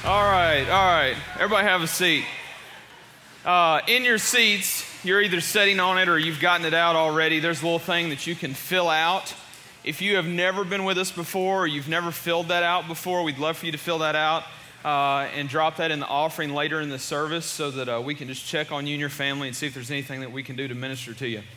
All right. Everybody have a seat. In your seats, you're either sitting on it or you've gotten it out already. There's a little thing that you can fill out. If you have never been with us before or you've never filled that out before, we'd love for you to fill that out and drop that in the offering later in the service so that we can just check on you and your family and see if there's anything that we can do to minister to you.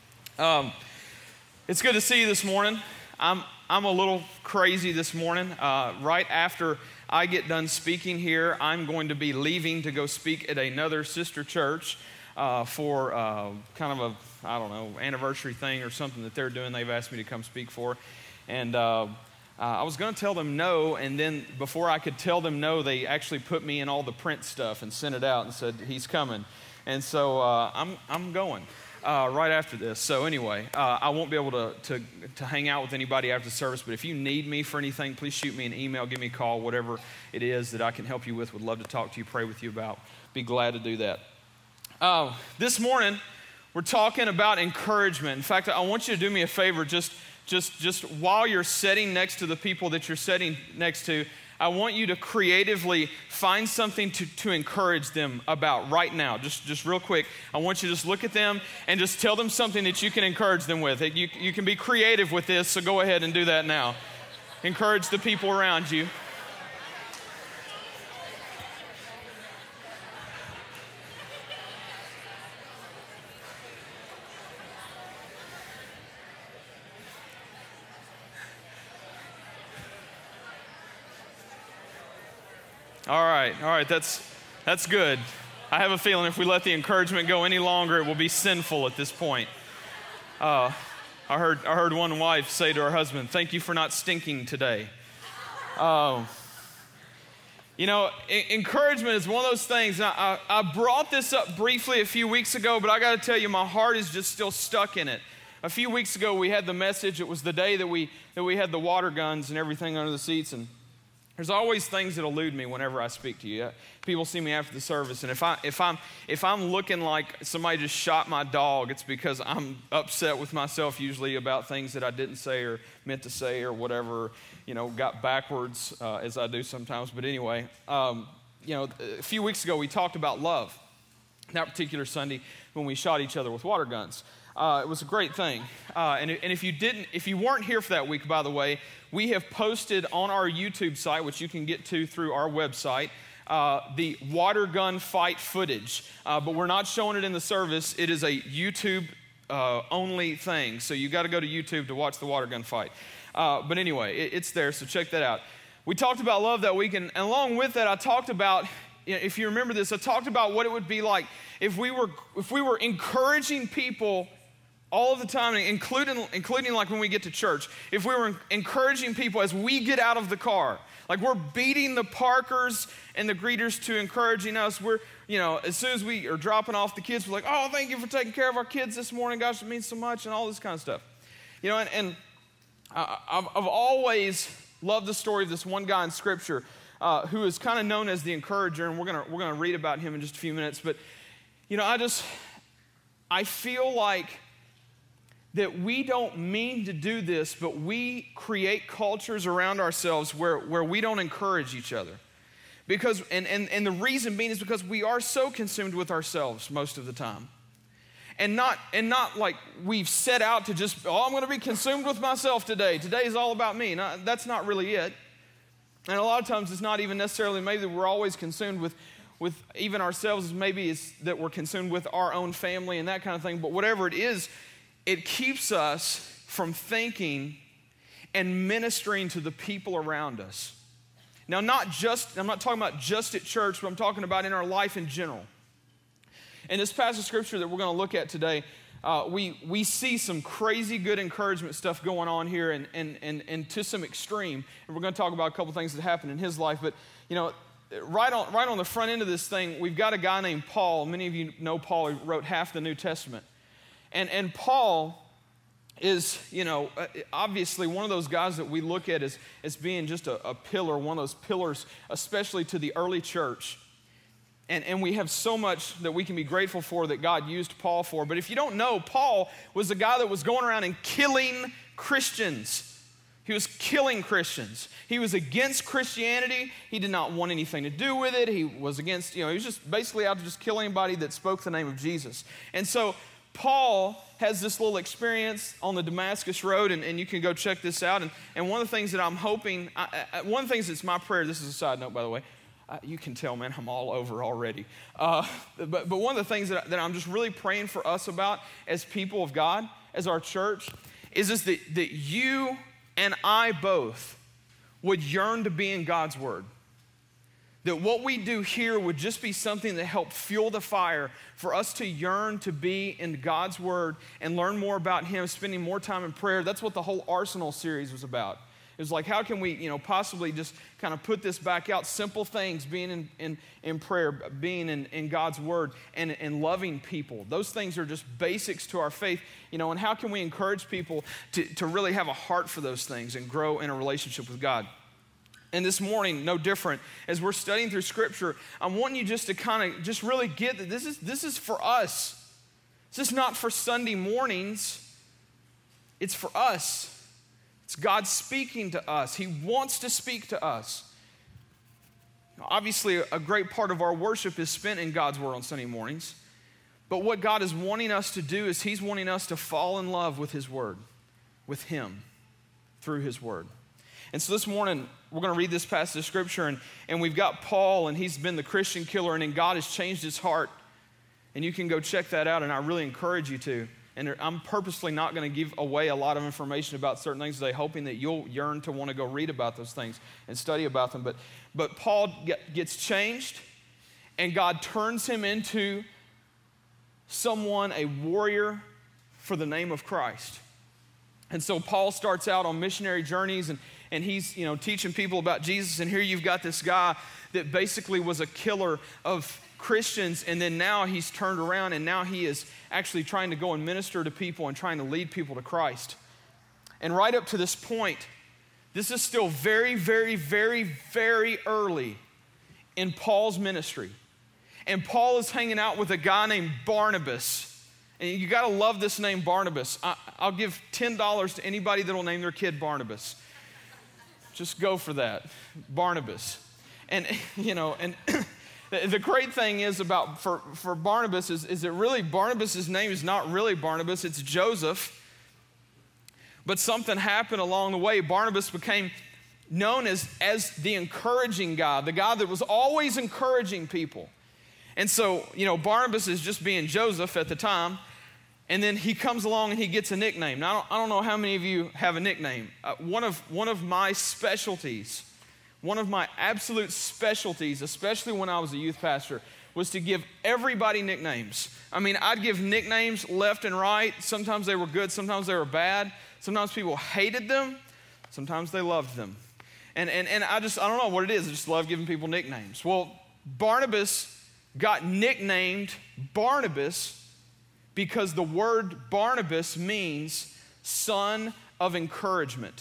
It's good to see you this morning. I'm a little crazy this morning. Right after I get done speaking here, I'm going to be leaving to go speak at another sister church for kind of anniversary thing or something that they're doing. They've asked me to come speak for. And I was going to tell them no, and then before I could tell them no, they actually put me in all the print stuff and sent it out and said, he's coming. And so I'm going right after this. So anyway, I won't be able to hang out with anybody after the service, but if you need me for anything, please shoot me an email, give me a call, whatever it is that I can help you with. Would love to talk to you, pray with you about. Be glad to do that. This morning, we're talking about encouragement. In fact, I want you to do me a favor, just while you're sitting next to the people that you're sitting next to, I want you to creatively find something to encourage them about right now. Just real quick, I want you to just look at them and just tell them something that you can encourage them with. You can be creative with this, so go ahead and do that now. Encourage the people around you. All right, that's good. I have a feeling if we let the encouragement go any longer, it will be sinful at this point. I heard one wife say to her husband, "Thank you for not stinking today." Encouragement is one of those things. I brought this up briefly a few weeks ago, but I got to tell you, my heart is just still stuck in it. A few weeks ago, we had the message. It was the day that we had the water guns and everything under the seats, and there's always things that elude me whenever I speak to you. People see me after the service, and if I'm looking like somebody just shot my dog, it's because I'm upset with myself usually about things that I didn't say or meant to say or whatever, got backwards as I do sometimes. But anyway, a few weeks ago we talked about love. That particular Sunday when we shot each other with water guns. It was a great thing. And if you weren't here for that week, by the way, we have posted on our YouTube site, which you can get to through our website, the water gun fight footage. But we're not showing it in the service. It is a YouTube only thing. So you got to go to YouTube to watch the water gun fight. But anyway, it's there, so check that out. We talked about love that week, and along with that, I talked about, if you remember this, I talked about what it would be like if we were encouraging people all of the time, including like when we get to church, if we were encouraging people as we get out of the car, like we're beating the parkers and the greeters to encouraging us. We're, as soon as we are dropping off the kids, we're like, "Oh, thank you for taking care of our kids this morning. Gosh, it means so much," and all this kind of stuff. I've always loved the story of this one guy in Scripture who is kind of known as the encourager, and we're gonna read about him in just a few minutes. But I feel like that we don't mean to do this, but we create cultures around ourselves where we don't encourage each other. Because and the reason being is because we are so consumed with ourselves most of the time. And not like we've set out to just, I'm going to be consumed with myself today. Today is all about me. No, that's not really it. And a lot of times it's not even necessarily maybe that we're always consumed with even ourselves. Maybe it's that we're consumed with our own family and that kind of thing. But whatever it is, it keeps us from thinking and ministering to the people around us. Now, I'm not talking about just at church, but I'm talking about in our life in general. In this passage of Scripture that we're going to look at today, we see some crazy good encouragement stuff going on here and to some extreme. And we're going to talk about a couple things that happened in his life. But, right on the front end of this thing, we've got a guy named Paul. Many of you know Paul. He wrote half the New Testament. And Paul is, obviously one of those guys that we look at as being just a pillar, one of those pillars, especially to the early church. And we have so much that we can be grateful for that God used Paul for. But if you don't know, Paul was a guy that was going around and killing Christians. He was killing Christians. He was against Christianity. He did not want anything to do with it. He was against, he was just basically out to just kill anybody that spoke the name of Jesus. And so Paul has this little experience on the Damascus Road, and you can go check this out. And one of the things that I'm hoping, one of the things that's my prayer, this is a side note, by the way. You can tell, man, I'm all over already. But one of the things that I'm just really praying for us about as people of God, as our church, is that you and I both would yearn to be in God's Word. That what we do here would just be something that helped fuel the fire for us to yearn to be in God's Word and learn more about Him, spending more time in prayer. That's what the whole Arsenal series was about. It was like, how can we, possibly just kind of put this back out? Simple things, being in prayer, being in God's Word, and loving people. Those things are just basics to our faith, and how can we encourage people to really have a heart for those things and grow in a relationship with God? And this morning, no different, as we're studying through Scripture, I'm wanting you just to kind of just really get that this is for us. This is not for Sunday mornings. It's for us. It's God speaking to us. He wants to speak to us. Obviously, a great part of our worship is spent in God's Word on Sunday mornings. But what God is wanting us to do is He's wanting us to fall in love with His Word, with Him, through His Word. And so this morning, we're going to read this passage of Scripture, and we've got Paul, and he's been the Christian killer, and then God has changed his heart. And you can go check that out, and I really encourage you to. And I'm purposely not going to give away a lot of information about certain things today, hoping that you'll yearn to want to go read about those things and study about them. But Paul gets changed, and God turns him into someone, a warrior for the name of Christ. And so Paul starts out on missionary journeys, and he's teaching people about Jesus. And here you've got this guy that basically was a killer of Christians, and then now he's turned around, and now he is actually trying to go and minister to people and trying to lead people to Christ. And right up to this point, this is still very, very, very, very early in Paul's ministry. And Paul is hanging out with a guy named Barnabas. And you got to love this name, Barnabas. I'll give $10 to anybody that will name their kid Barnabas. Just go for that, Barnabas. And, and the great thing is about for Barnabas is that really Barnabas' name is not really Barnabas, it's Joseph. But something happened along the way. Barnabas became known as the encouraging guy, the guy that was always encouraging people. And so, Barnabas is just being Joseph at the time. And then he comes along and he gets a nickname. Now, I don't know how many of you have a nickname. One of my specialties, one of my absolute specialties, especially when I was a youth pastor, was to give everybody nicknames. I mean, I'd give nicknames left and right. Sometimes they were good, sometimes they were bad. Sometimes people hated them, sometimes they loved them. And I don't know what it is. I just love giving people nicknames. Well, Barnabas got nicknamed Barnabas because the word Barnabas means son of encouragement.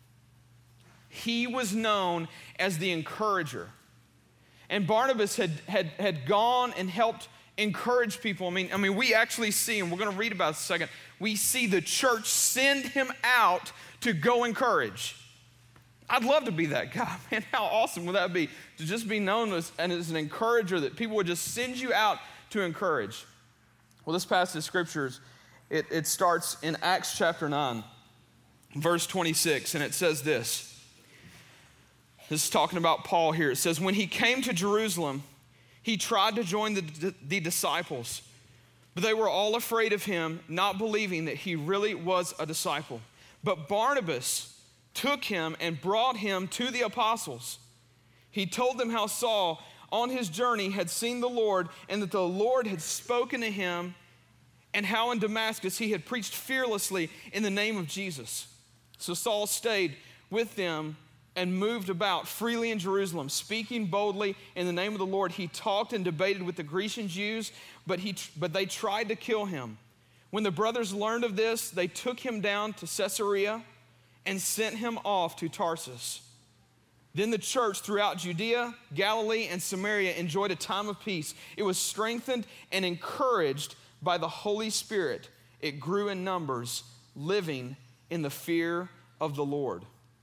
He was known as the encourager. And Barnabas had gone and helped encourage people. I mean, we actually see, and we're going to read about it in a second, we see the church send him out to go encourage. I'd love to be that guy, man. How awesome would that be to just be known as an encourager, that people would just send you out to encourage. Well, this passage of scriptures, it starts in Acts chapter 9, verse 26, and it says this. This is talking about Paul here. It says, when he came to Jerusalem, he tried to join the disciples, but they were all afraid of him, not believing that he really was a disciple. But Barnabas took him and brought him to the apostles. He told them how Saul, on his journey, had seen the Lord, and that the Lord had spoken to him, and how in Damascus he had preached fearlessly in the name of Jesus. So Saul stayed with them and moved about freely in Jerusalem, speaking boldly in the name of the Lord. He talked and debated with the Grecian Jews, but they tried to kill him. When the brothers learned of this, they took him down to Caesarea and sent him off to Tarsus. Then the church throughout Judea, Galilee, and Samaria enjoyed a time of peace. It was strengthened and encouraged by the Holy Spirit. It grew in numbers, living in the fear of the Lord.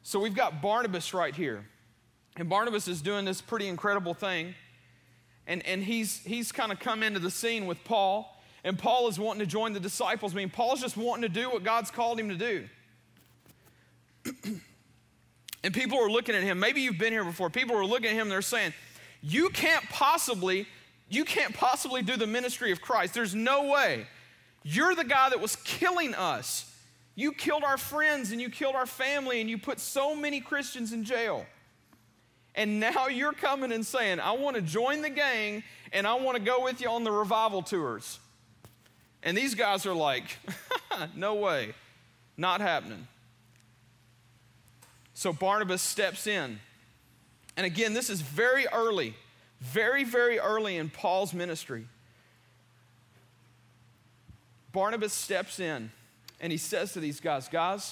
So we've got Barnabas right here. And Barnabas is doing this pretty incredible thing. And he's kind of come into the scene with Paul. And Paul is wanting to join the disciples. I mean, Paul's just wanting to do what God's called him to do. And people are looking at him. Maybe you've been here before. People are looking at him and they're saying, you can't possibly do the ministry of Christ. There's no way. You're the guy that was killing us. You killed our friends and you killed our family and you put so many Christians in jail. And now you're coming and saying, I want to join the gang and I want to go with you on the revival tours. And these guys are like, no way, not happening. So Barnabas steps in. And again, this is very early, very, very early in Paul's ministry. Barnabas steps in and he says to these guys,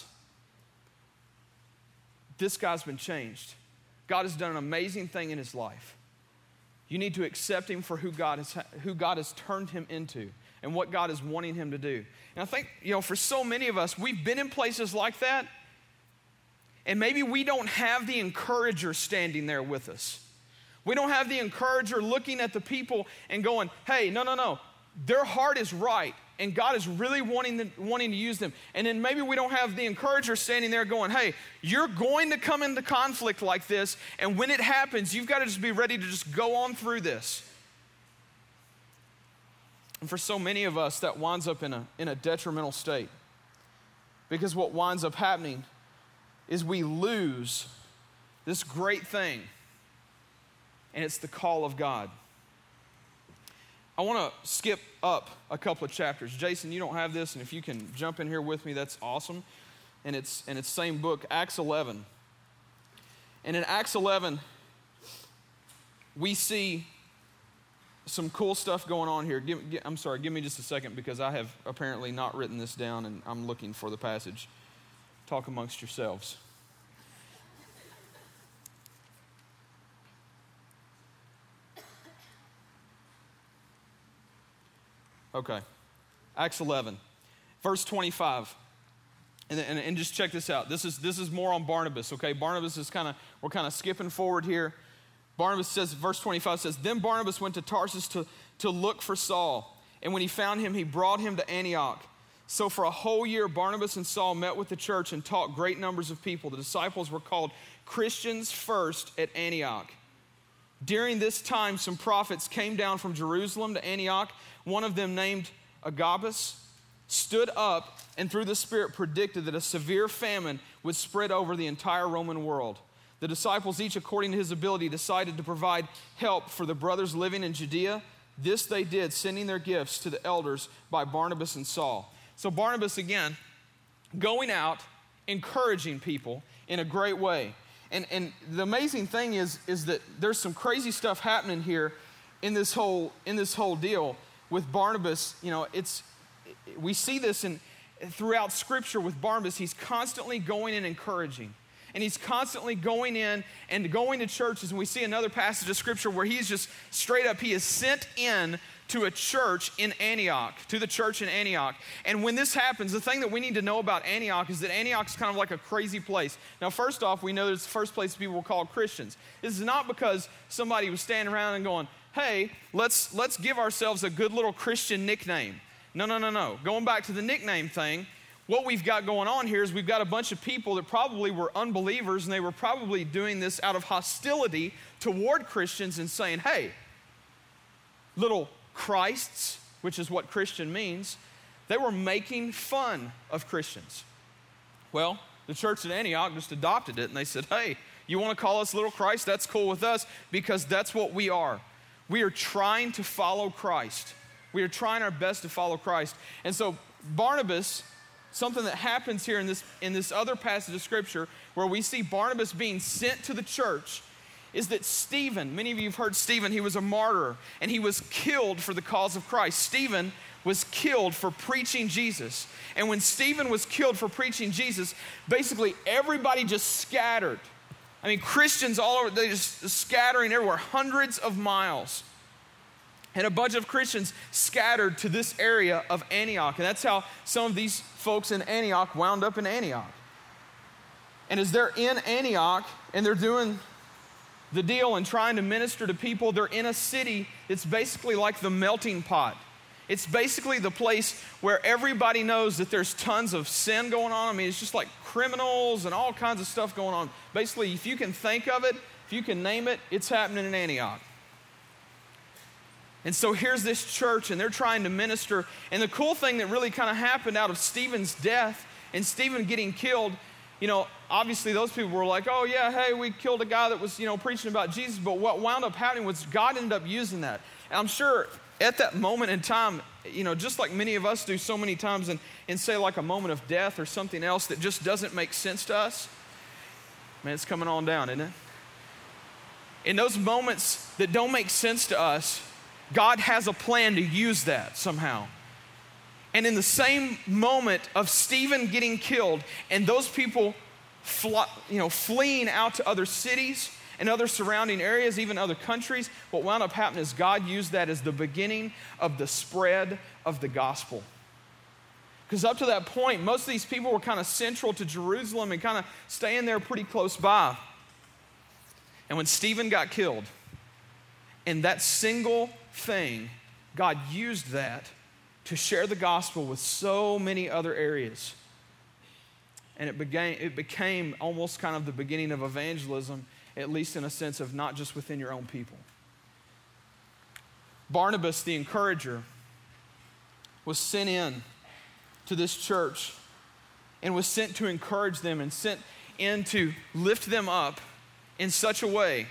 this guy's been changed. God has done an amazing thing in his life. You need to accept him for who God has turned him into and what God is wanting him to do. And I think, for so many of us, we've been in places like that, and maybe we don't have the encourager standing there with us. We don't have the encourager looking at the people and going, hey, no. Their heart is right, and God is really wanting to use them. And then maybe we don't have the encourager standing there going, hey, you're going to come into conflict like this, and when it happens, you've got to just be ready to just go on through this. And for so many of us, that winds up in a detrimental state. Because what winds up happening is we lose this great thing, and it's the call of God. I want to skip up a couple of chapters. Jason, you don't have this, and if you can jump in here with me, that's awesome. And it's same book, Acts 11. And in Acts 11, we see some cool stuff going on here. Give me just a second because I have apparently not written this down and I'm looking for the passage. Talk amongst yourselves. Okay, Acts 11, verse 25. And just check this out. This is more on Barnabas, okay? Barnabas is we're kind of skipping forward here. Barnabas says, verse 25 says, then Barnabas went to Tarsus to look for Saul. And when he found him, he brought him to Antioch. So for a whole year, Barnabas and Saul met with the church and taught great numbers of people. The disciples were called Christians first at Antioch. During this time, some prophets came down from Jerusalem to Antioch. One of them, named Agabus, stood up and through the Spirit predicted that a severe famine would spread over the entire Roman world. The disciples, each according to his ability, decided to provide help for the brothers living in Judea. This they did, sending their gifts to the elders by Barnabas and Saul. So Barnabas, again, going out, encouraging people in a great way. And the amazing thing is that there's some crazy stuff happening here in this whole deal with Barnabas. We see this throughout Scripture with Barnabas. He's constantly going and encouraging. And he's constantly going in and going to churches. And we see another passage of Scripture where he's just straight up, he is sent in to a church in Antioch, to the church in Antioch. And when this happens, the thing that we need to know about Antioch is that Antioch is kind of like a crazy place. Now, first off, we know that it's the first place people were called Christians. This is not because somebody was standing around and going, hey, let's give ourselves a good little Christian nickname. No. Going back to the nickname thing, what we've got going on here is we've got a bunch of people that probably were unbelievers, and they were probably doing this out of hostility toward Christians and saying, hey, little Christs, which is what Christian means, they were making fun of Christians. Well, the church at Antioch just adopted it, and they said, hey, you want to call us little Christ? That's cool with us, because that's what we are. We are trying to follow Christ. We are trying our best to follow Christ. And so Barnabas, something that happens here in this other passage of Scripture where we see Barnabas being sent to the church, is that Stephen, many of you have heard Stephen, he was a martyr and he was killed for the cause of Christ. Stephen was killed for preaching Jesus. And when Stephen was killed for preaching Jesus, basically everybody just scattered. I mean, Christians all over, they just scattering everywhere, hundreds of miles. And a bunch of Christians scattered to this area of Antioch. And that's how some of these folks in Antioch wound up in Antioch. And as they're in Antioch and they're doing the deal and trying to minister to people, they're in a city that's basically like the melting pot. It's basically the place where everybody knows that there's tons of sin going on. I mean, it's just like criminals and all kinds of stuff going on. Basically, if you can think of it, if you can name it, it's happening in Antioch. And so here's this church, and they're trying to minister. And the cool thing that really kind of happened out of Stephen's death and Stephen getting killed, obviously those people were like, oh yeah, hey, we killed a guy that was, preaching about Jesus. But what wound up happening was God ended up using that. And I'm sure at that moment in time, just like many of us do so many times and say like a moment of death or something else that just doesn't make sense to us, man, it's coming on down, isn't it? In those moments that don't make sense to us, God has a plan to use that somehow. And in the same moment of Stephen getting killed and those people fleeing out to other cities and other surrounding areas, even other countries, what wound up happening is God used that as the beginning of the spread of the gospel. Because up to that point, most of these people were kind of central to Jerusalem and kind of staying there pretty close by. And when Stephen got killed, in that single thing, God used that to share the gospel with so many other areas. And it became almost kind of the beginning of evangelism, at least in a sense of not just within your own people. Barnabas, the encourager, was sent in to this church and was sent to encourage them and sent in to lift them up in such a way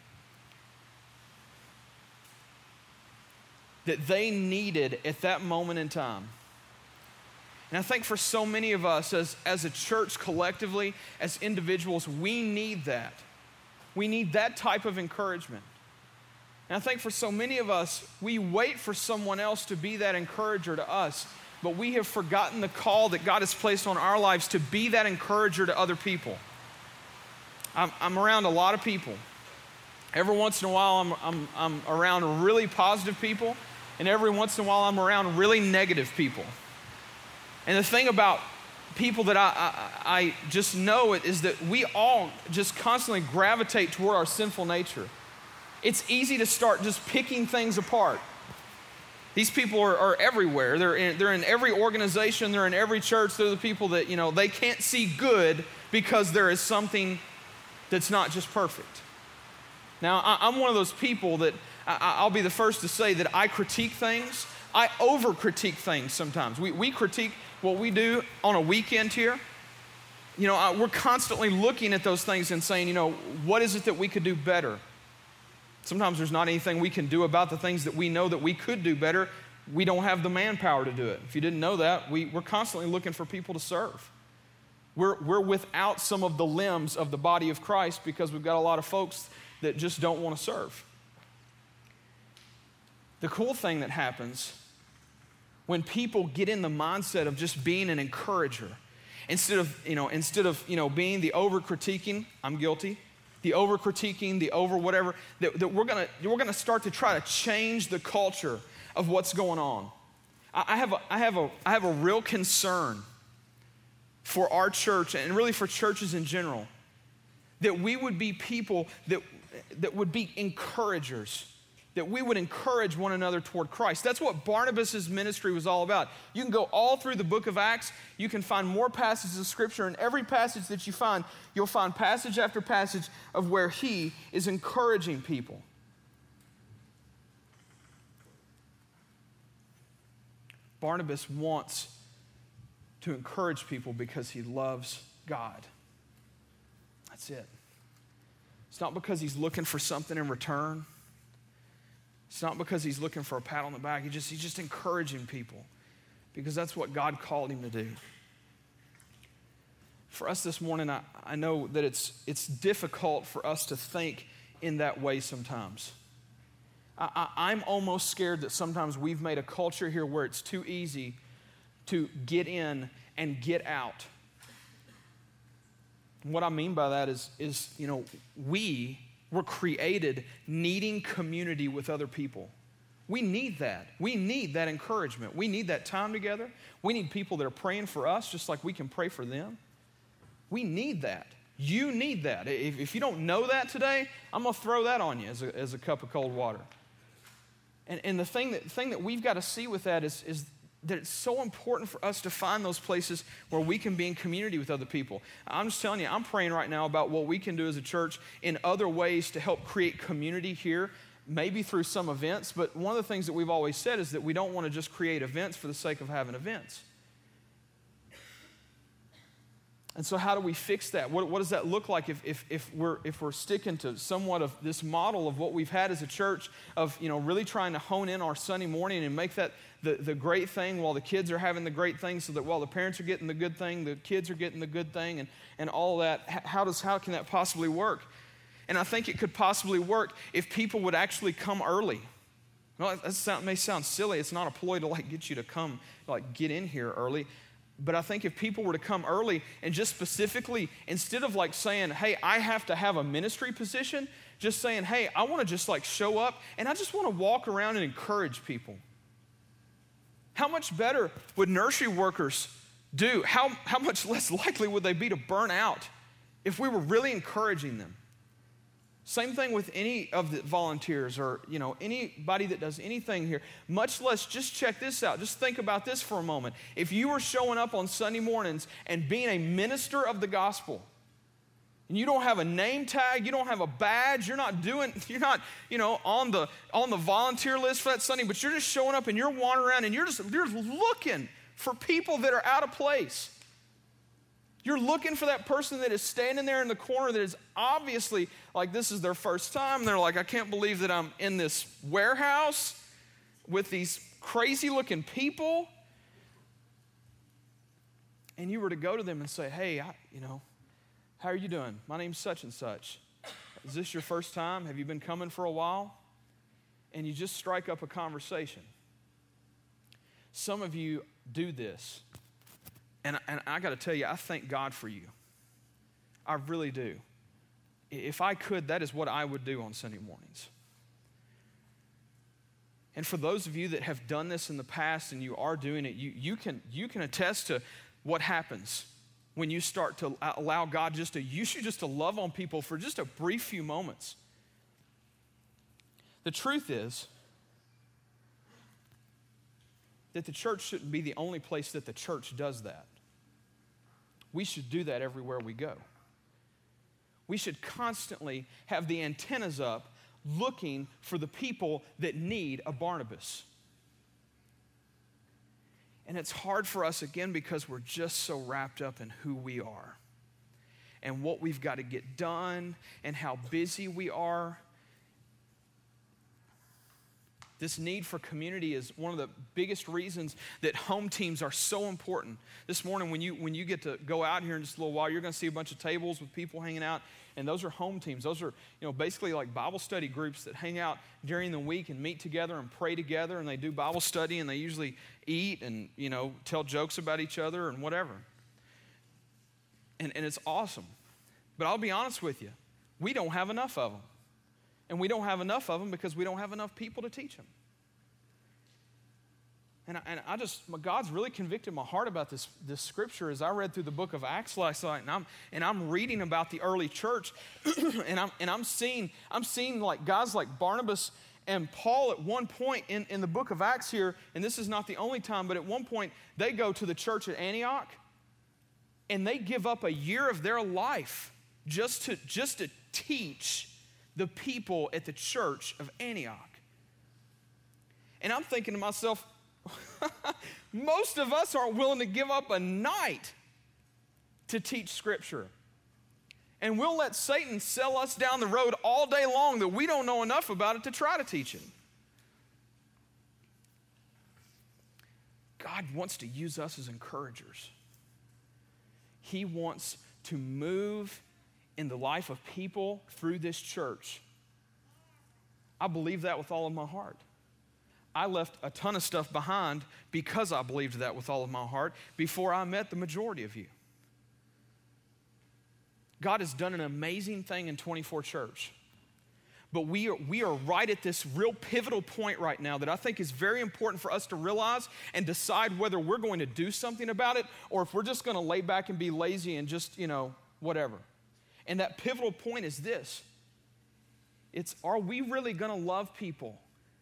that they needed at that moment in time. And I think for so many of us as a church collectively, as individuals, we need that. We need that type of encouragement. And I think for so many of us, we wait for someone else to be that encourager to us, but we have forgotten the call that God has placed on our lives to be that encourager to other people. I'm around a lot of people. Every once in a while, I'm around really positive people, and every once in a while, I'm around really negative people. And the thing about people that I just know it is that we all just constantly gravitate toward our sinful nature. It's easy to start just picking things apart. These people are everywhere. They're in every organization. They're in every church. They're the people that, they can't see good because there is something that's not just perfect. Now, I'm one of those people that I'll be the first to say that I critique things. I over-critique things sometimes. We critique what we do on a weekend here. We're constantly looking at those things and saying, what is it that we could do better? Sometimes there's not anything we can do about the things that we know that we could do better. We don't have the manpower to do it. If you didn't know that, we're constantly looking for people to serve. We're without some of the limbs of the body of Christ because we've got a lot of folks that just don't want to serve. The cool thing that happens when people get in the mindset of just being an encourager, instead of being the over-critiquing, I'm guilty, the over-critiquing, the over-whatever, that we're gonna start to try to change the culture of what's going on. I have a real concern for our church and really for churches in general, that we would be people that would be encouragers, that we would encourage one another toward Christ. That's what Barnabas' ministry was all about. You can go all through the book of Acts. You can find more passages of Scripture. In every passage that you find, you'll find passage after passage of where he is encouraging people. Barnabas wants to encourage people because he loves God. That's it. It's not because he's looking for something in return. It's not because he's looking for a pat on the back. He's just encouraging people because that's what God called him to do. For us this morning, I know that it's difficult for us to think in that way sometimes. I'm almost scared that sometimes we've made a culture here where it's too easy to get in and get out. And what I mean by that is we were created needing community with other people. We need that. We need that encouragement. We need that time together. We need people that are praying for us just like we can pray for them. We need that. You need that. If you don't know that today, I'm going to throw that on you as a cup of cold water. And the thing that we've got to see with that is that it's so important for us to find those places where we can be in community with other people. I'm just telling you, I'm praying right now about what we can do as a church in other ways to help create community here, maybe through some events. But one of the things that we've always said is that we don't want to just create events for the sake of having events. And so how do we fix that? What does that look like if we're sticking to somewhat of this model of what we've had as a church of, really trying to hone in our Sunday morning and make that the great thing while the kids are having the great thing, so that while the parents are getting the good thing, the kids are getting the good thing, and all that. How can that possibly work? And I think it could possibly work if people would actually come early. Well, that may sound silly. It's not a ploy to get you to come, get in here early. But I think if people were to come early and just specifically, instead of saying, hey, I have to have a ministry position, just saying, hey, I want to just show up and I just want to walk around and encourage people. How much better would nursery workers do? How much less likely would they be to burn out if we were really encouraging them? Same thing with any of the volunteers or, anybody that does anything here. Much less, just check this out. Just think about this for a moment. If you were showing up on Sunday mornings and being a minister of the gospel, and you don't have a name tag, you don't have a badge, you're not on the volunteer list for that Sunday, but you're just showing up and you're wandering around and you're looking for people that are out of place. You're looking for that person that is standing there in the corner that is obviously this is their first time. They're I can't believe that I'm in this warehouse with these crazy looking people. And you were to go to them and say, hey, how are you doing? My name's such and such. Is this your first time? Have you been coming for a while? And you just strike up a conversation. Some of you do this. And I got to tell you, I thank God for you. I really do. If I could, that is what I would do on Sunday mornings. And for those of you that have done this in the past and you are doing it, you can attest to what happens when you start to allow God just to love on people for just a brief few moments. The truth is that the church shouldn't be the only place that the church does that. We should do that everywhere we go. We should constantly have the antennas up looking for the people that need a Barnabas. And it's hard for us, again, because we're just so wrapped up in who we are and what we've got to get done and how busy we are. This need for community is one of the biggest reasons that home teams are so important. This morning, when you get to go out here in just a little while, you're going to see a bunch of tables with people hanging out, and those are home teams. Those are, basically Bible study groups that hang out during the week and meet together and pray together, and they do Bible study, and they usually eat and, tell jokes about each other and whatever. And it's awesome. But I'll be honest with you, we don't have enough of them. And we don't have enough of them because we don't have enough people to teach them. And God's really convicted my heart about this scripture as I read through the book of Acts last night, and I'm reading about the early church, and I'm seeing guys like Barnabas and Paul at one point in the book of Acts here, and this is not the only time, but at one point they go to the church at Antioch, and they give up a year of their life just to teach the people at the church of Antioch. And I'm thinking to myself, most of us aren't willing to give up a night to teach Scripture. And we'll let Satan sell us down the road all day long that we don't know enough about it to try to teach it. God wants to use us as encouragers. He wants to move in the life of people through this church. I believe that with all of my heart. I left a ton of stuff behind because I believed that with all of my heart before I met the majority of you. God has done an amazing thing in 24 Church. But we are right at this real pivotal point right now that I think is very important for us to realize and decide whether we're going to do something about it or if we're just going to lay back and be lazy and just, whatever. And that pivotal point is this. It's, are we really going to love people?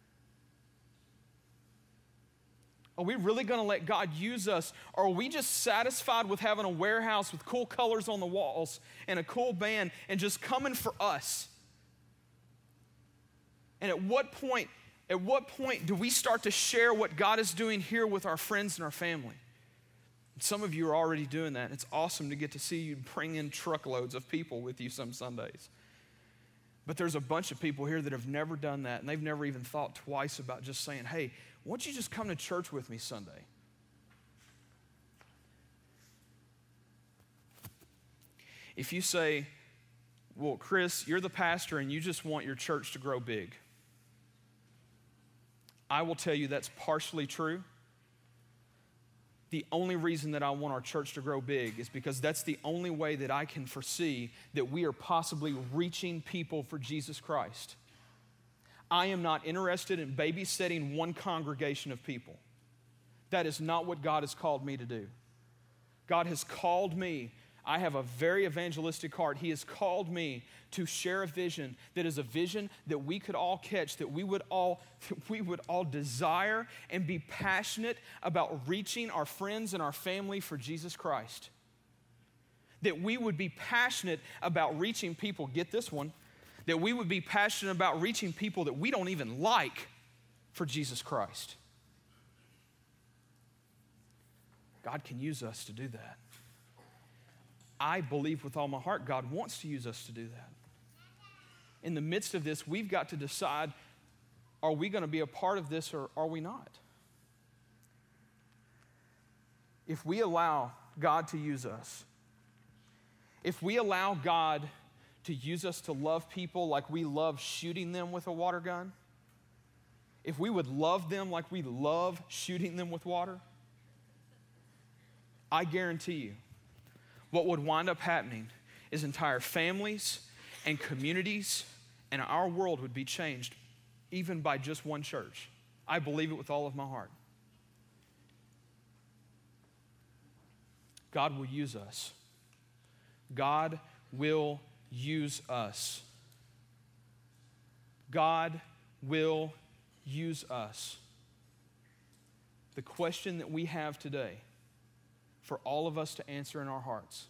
Are we really going to let God use us? Or are we just satisfied with having a warehouse with cool colors on the walls and a cool band and just coming for us? And at what point do we start to share what God is doing here with our friends and our family? And some of you are already doing that. It's awesome to get to see you bring in truckloads of people with you some Sundays. But there's a bunch of people here that have never done that, and they've never even thought twice about just saying, hey, why don't you just come to church with me Sunday? If you say, well, Chris, you're the pastor and you just want your church to grow big, I will tell you that's partially true. The only reason that I want our church to grow big is because that's the only way that I can foresee that we are possibly reaching people for Jesus Christ. I am not interested in babysitting one congregation of people. That is not what God has called me to do. God has called me. I have a very evangelistic heart. He has called me to share a vision that is a vision that we could all catch, that we would all desire and be passionate about reaching our friends and our family for Jesus Christ. That we would be passionate about reaching people, get this one, that we would be passionate about reaching people that we don't even like for Jesus Christ. God can use us to do that. I believe with all my heart God wants to use us to do that. In the midst of this, we've got to decide, are we going to be a part of this or are we not? If we allow God to use us, if we allow God to use us to love people like we love shooting them with a water gun, if we would love them like we love shooting them with water, I guarantee you, what would wind up happening is entire families and communities and our world would be changed even by just one church. I believe it with all of my heart. God will use us. God will use us. God will use us. The question that we have today for all of us to answer in our hearts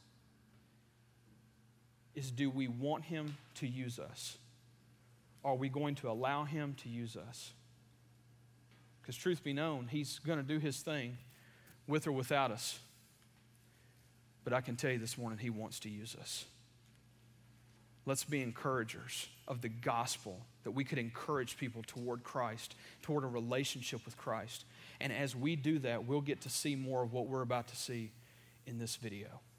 is, do we want Him to use us? Are we going to allow Him to use us? Because truth be known, He's going to do His thing with or without us. But I can tell you this morning, He wants to use us. Let's be encouragers of the gospel, that we could encourage people toward Christ, toward a relationship with Christ. And as we do that, we'll get to see more of what we're about to see in this video.